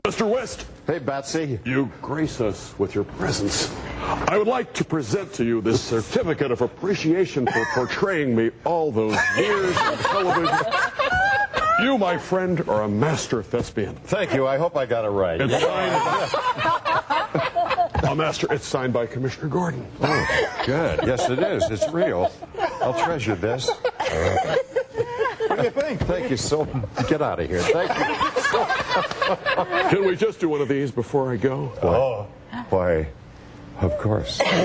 Mr. West. Hey, Betsy. You grace us with your presence. I would like to present to you this certificate of appreciation for portraying me all those years on television. You, my friend, are a master thespian. Thank you. I hope I got it right. It's signed a master. It's signed by Commissioner Gordon. Oh, good. Yes, it is. It's real. I'll treasure this. What do you think? Thank you so much. Get out of here. Thank you so much. Can we just do one of these before I go? Why, of course. Thanks,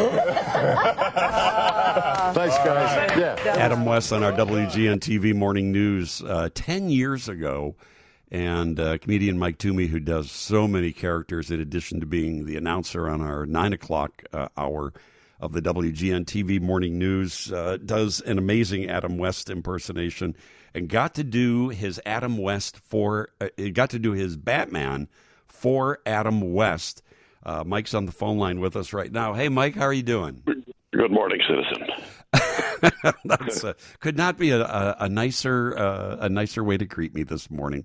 guys. Yeah. Adam West on our WGN TV Morning News 10 years ago. And comedian Mike Toomey, who does so many characters in addition to being the announcer on our 9 o'clock hour of the WGN TV Morning News, does an amazing Adam West impersonation and got to do his Adam West got to do his Batman for Adam West. Mike's on the phone line with us right now. Hey, Mike, how are you doing? Good morning, citizen. That's could not be a nicer way to greet me this morning.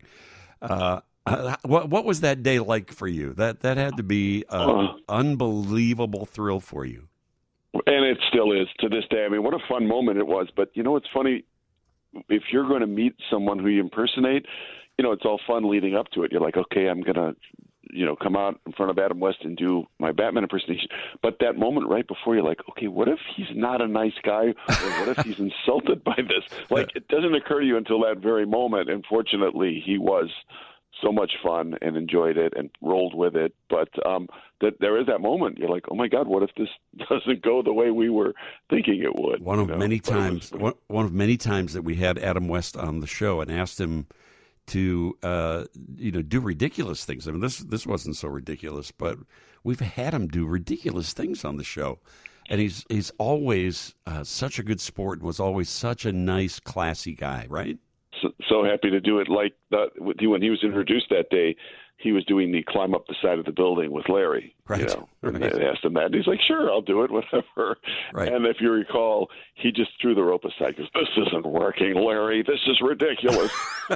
What was that day like for you? That had to be an unbelievable thrill for you. And it still is to this day. I mean, what a fun moment it was. But, you know, it's funny. If you're going to meet someone who you impersonate, you know, it's all fun leading up to it. You're like, okay, I'm going to, you know, come out in front of Adam West and do my Batman impersonation. But that moment right before, you're like, okay, what if he's not a nice guy? Or what if he's insulted by this? Like, it doesn't occur to you until that very moment. And fortunately, he was so much fun and enjoyed it and rolled with it. But that there is that moment. You're like, oh, my God, what if this doesn't go the way we were thinking it would? One of many times that we had Adam West on the show and asked him to do ridiculous things. I mean, this wasn't so ridiculous, but we've had him do ridiculous things on the show. And he's always such a good sport and was always such a nice, classy guy, right? So happy to do it. Like when he was introduced that day, he was doing the climb up the side of the building with Larry. Right. You know, right. And they asked him that, and he's like, "Sure, I'll do it, whatever." Right. And if you recall, he just threw the rope aside because this isn't working, Larry. This is ridiculous.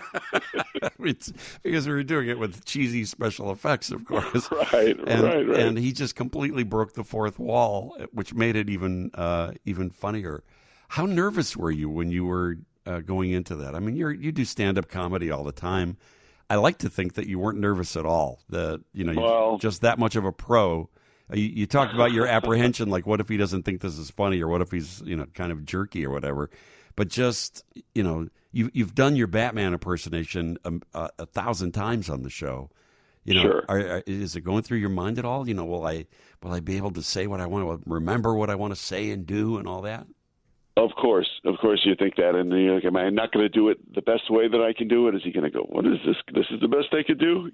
It's because we were doing it with cheesy special effects, of course. Right. And he just completely broke the fourth wall, which made it even funnier. How nervous were you when you were going into that? I mean, you do stand-up comedy all the time. I like to think that you weren't nervous at all. You're just that much of a pro. You talked about your apprehension, like what if he doesn't think this is funny, or what if he's kind of jerky or whatever. But just you've done your Batman impersonation 1,000 times on the show. Sure. Is it going through your mind at all? Will I be able to say what I want to remember, what I want to say and do, and all that? Of course, you think that, and you're like, am I not going to do it the best way that I can do it? Is he going to go, what is this? This is the best I could do,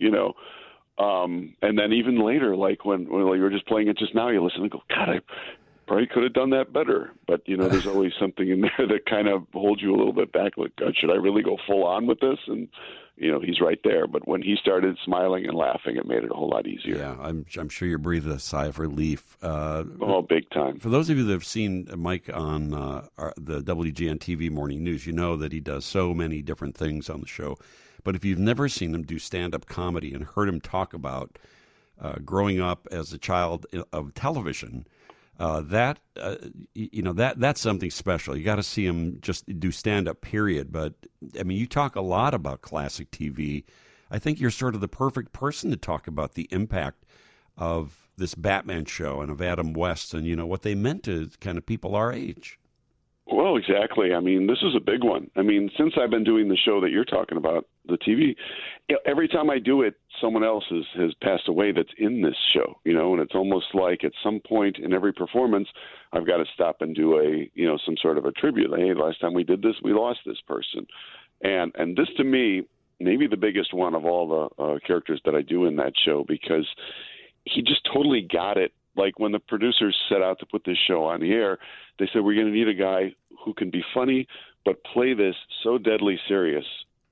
And then even later, like when you were just playing it just now, you listen and go, God, I probably could have done that better. But there's always something in there that kind of holds you a little bit back. Like, God, should I really go full on with this? And he's right there. But when he started smiling and laughing, it made it a whole lot easier. Yeah, I'm sure you breathed a sigh of relief. Big time. For those of you that have seen Mike on the WGN TV Morning News, you know that he does so many different things on the show. But if you've never seen him do stand-up comedy and heard him talk about growing up as a child of television, that's something special. You got to see him just do stand-up, period. But, I mean, you talk a lot about classic TV. I think you're sort of the perfect person to talk about the impact of this Batman show and of Adam West and, what they meant to kind of people our age. Well, exactly. I mean, this is a big one. I mean, since I've been doing the show that you're talking about, the TV, every time I do it, someone else has passed away that's in this show, and it's almost like at some point in every performance, I've got to stop and do some sort of a tribute. Like, hey, last time we did this, we lost this person. And this, to me, maybe the biggest one of all the characters that I do in that show, because he just totally got it. Like when the producers set out to put this show on the air, they said, we're going to need a guy who can be funny, but play this so deadly serious.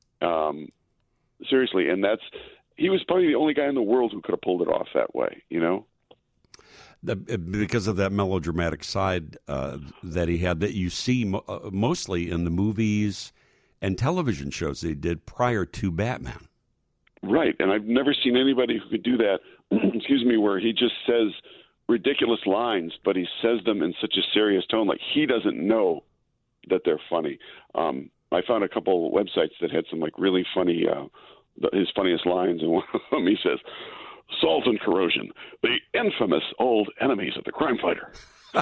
Seriously. And he was probably the only guy in the world who could have pulled it off that way, Because of that melodramatic side that he had, that you see mostly in the movies and television shows they did prior to Batman. Right, and I've never seen anybody who could do that, excuse me, where he just says ridiculous lines, but he says them in such a serious tone, like he doesn't know that they're funny. I found a couple of websites that had some like really funny, his funniest lines, and one of them he says, "Salt and corrosion, the infamous old enemies of the crime fighter."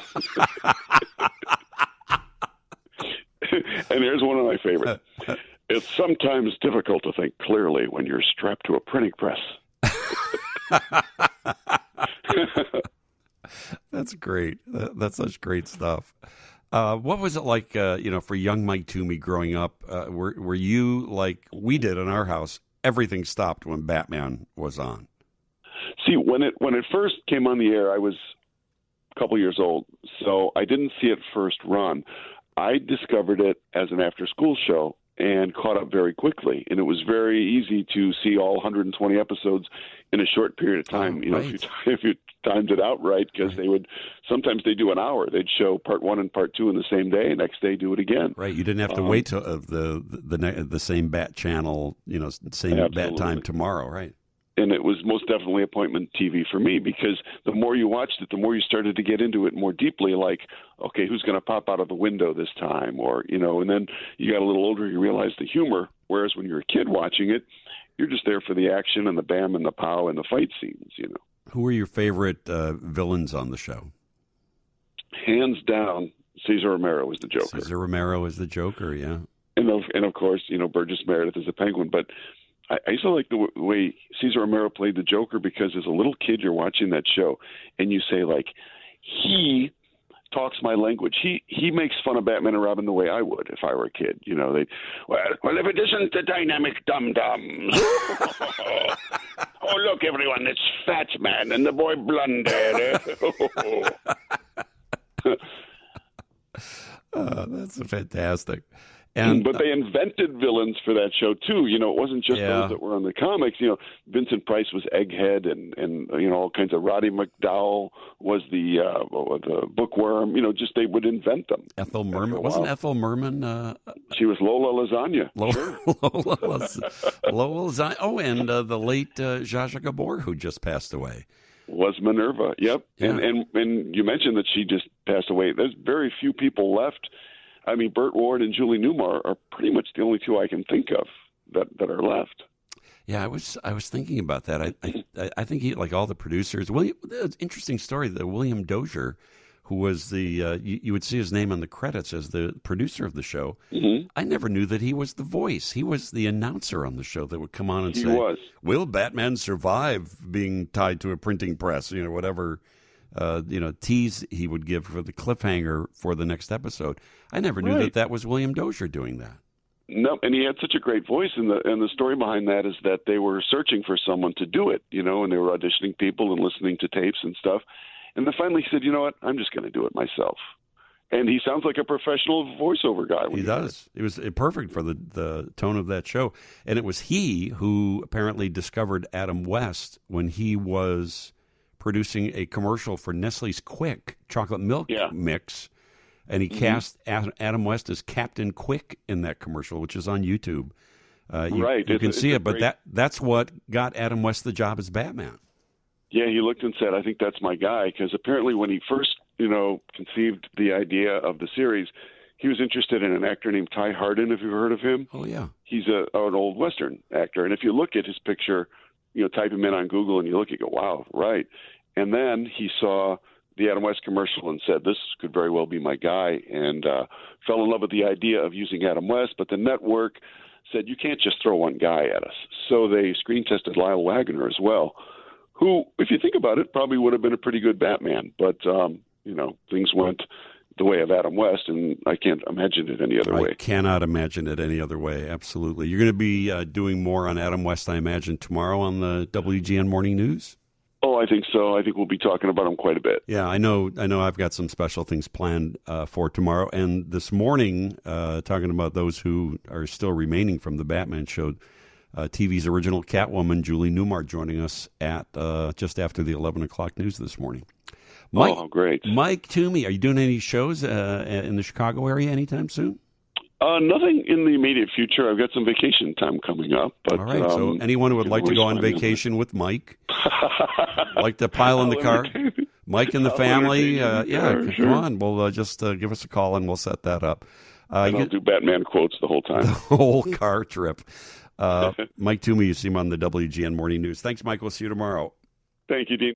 And here's one of my favorites. "It's sometimes difficult to think clearly when you're strapped to a printing press." That's great. That's such great stuff. What was it like, for young Mike Toomey growing up? Were you like we did in our house? Everything stopped when Batman was on. See, when it first came on the air, I was a couple years old, so I didn't see it first run. I discovered it as an after-school show and caught up very quickly. And it was very easy to see all 120 episodes in a short period of time. Right. If you timed it out right, because sometimes they do an hour. They'd show part 1 and part 2 in the same day, next day do it again. Right. You didn't have to wait till the same bat channel, same Absolutely. bat time tomorrow. Right. And it was most definitely appointment TV for me, because the more you watched it, the more you started to get into it more deeply, like, okay, who's going to pop out of the window this time? Or, and then you got a little older, you realized the humor, whereas when you're a kid watching it, you're just there for the action and the bam and the pow and the fight scenes, Who were your favorite villains on the show? Hands down, Cesar Romero was the Joker. Cesar Romero is the Joker, yeah. And of course, Burgess Meredith is a Penguin, but I used to like the way Cesar Romero played the Joker, because as a little kid, you're watching that show and you say, like, he talks my language. He makes fun of Batman and Robin the way I would if I were a kid. Well, if it isn't the dynamic dum-dums. Oh, look, everyone, it's Fat Man and the boy Blunder. That's fantastic. But they invented villains for that show too. It wasn't just those that were on the comics. Vincent Price was Egghead, and all kinds of. Roddy McDowell was the bookworm. Just they would invent them. Ethel Merman wasn't Ethel Merman. She was Lola Lasagna. Lola Lasagna. Oh, and the late Zsa Zsa Gabor, who just passed away, was Minerva. Yep. Yeah. And you mentioned that she just passed away. There's very few people left. I mean, Burt Ward and Julie Newmar are pretty much the only two I can think of that are left. Yeah, I was thinking about that. I think like all the producers. Interesting story. The William Dozier, who was the you would see his name on the credits as the producer of the show. Mm-hmm. I never knew that he was the voice. He was the announcer on the show that would come on and say, "Will Batman survive being tied to a printing press?" Whatever. Tease he would give for the cliffhanger for the next episode. I never knew that was William Dozier doing that. No, and he had such a great voice, and the story behind that is that they were searching for someone to do it, and they were auditioning people and listening to tapes and stuff, and then finally said, "You know what? I'm just going to do it myself." And he sounds like a professional voiceover guy. He does. It was perfect for the tone of that show, and it was he who apparently discovered Adam West when he was producing a commercial for Nestle's Quick chocolate milk mix, and he cast Adam West as Captain Quick in that commercial, which is on YouTube. You can see it, but that's what got Adam West the job as Batman. Yeah, he looked and said, "I think that's my guy," because apparently when he first, conceived the idea of the series, he was interested in an actor named Ty Hardin. Have you heard of him? Oh yeah, he's an old Western actor, and if you look at his picture, type him in on Google and you look, you go, wow, right. And then he saw the Adam West commercial and said, this could very well be my guy, and fell in love with the idea of using Adam West. But the network said, you can't just throw one guy at us. So they screen tested Lyle Waggoner as well, who, if you think about it, probably would have been a pretty good Batman. But, things went the way of Adam West, and I can't imagine it any other way. I cannot imagine it any other way, absolutely. You're going to be doing more on Adam West, I imagine, tomorrow on the WGN Morning News? Oh, I think so. I think we'll be talking about him quite a bit. Yeah, I know I've got some special things planned for tomorrow. And this morning, talking about those who are still remaining from the Batman show, TV's original Catwoman, Julie Newmar, joining us at just after the 11 o'clock news this morning. Mike, oh, great. Mike Toomey, are you doing any shows in the Chicago area anytime soon? Nothing in the immediate future. I've got some vacation time coming up. But, all right. So anyone who would like to go on vacation with Mike, like to pile in the car, Mike and the family, come on. Well, just give us a call and we'll set that up. And I'll do Batman quotes the whole time. The whole car trip. Mike Toomey, you see him on the WGN Morning News. Thanks, Mike. We'll see you tomorrow. Thank you, Dean.